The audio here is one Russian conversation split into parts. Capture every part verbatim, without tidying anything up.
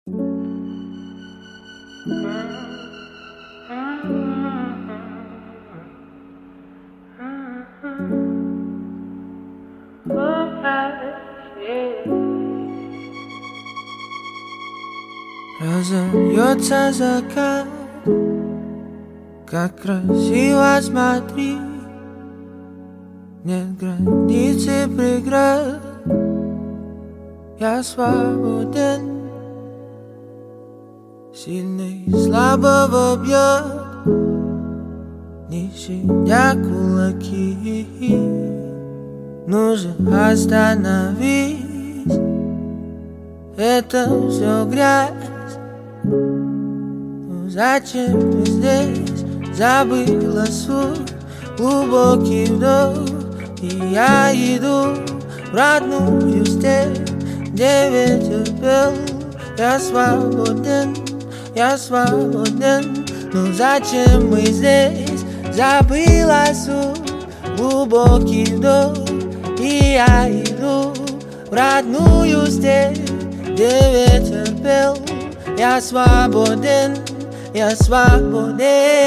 Разольется закат, как красиво, смотри. Нет границ и преград, я свободен. Сильный слабого бьет, не щадя кулаки. Нужно остановить, это все грязь. Ну зачем ты здесь? Забыла суть, глубокий вдох. И я иду в родную степь, где ветер пел. Я свободен, я свободен. Ну зачем мы здесь? Забыла суть, глубокий вдох. И я иду в родную степь, где ветер пел. Я свободен, я свободен.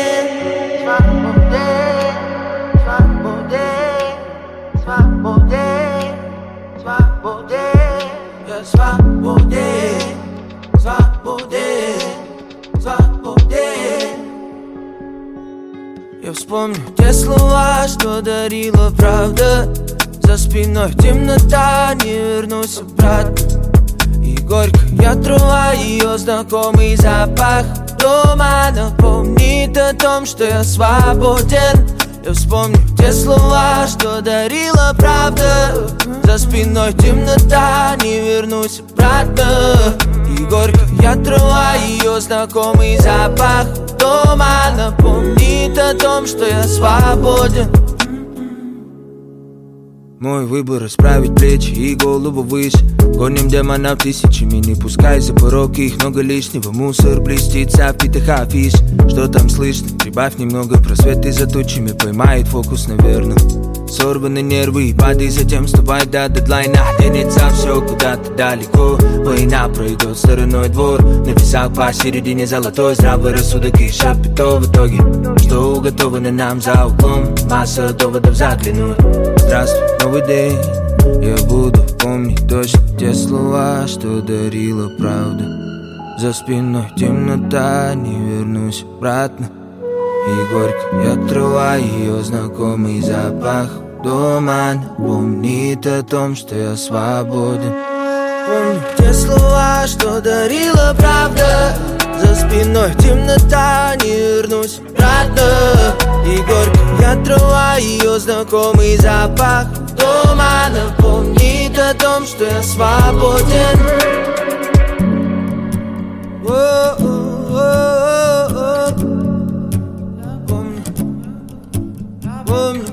Свободен, свободен, свободен. Я свободен, свободен, свободен. Я вспомню те слова, что дарила правда. За спиной темнота, не вернусь обратно. И горькая трава, ее знакомый запах дома напомнит о том, что я свободен. Я вспомню те слова, что дарила правда. За спиной темнота, не вернусь обратно. И горькая трава, ее знакомый запах дома напомнит о том, что я свободен. Мой выбор расправить плечи и голову выше. Гоним демонов тысячами, не пускай за порог их много лишнего. Мусор блестится в питых афиш. Что там слышно? Прибавь немного просветы за тучами. Поймает фокус, наверное. Сорваны нервы и падай, затем вставай до дедлайна. Тянется все куда-то далеко. Война пройдет стороной двор. На весах посередине золотой здравый рассудок и шапито в итоге. Что уготовано нам за углом, масса доводов заглянуть. Здравствуй, новый день. Я буду помнить точно те слова, что дарила правда. За спиной темнота, не вернусь обратно. И горькая трава, ее знакомый запах дома напомнит о том, что я свободен. Помню те слова, что дарила правда. За спиной темнота, не вернусь обратно. И горькая трава, ее знакомый запах дома напомнит о том, что я свободен. О-о-о-о-о. Я помню, я помню.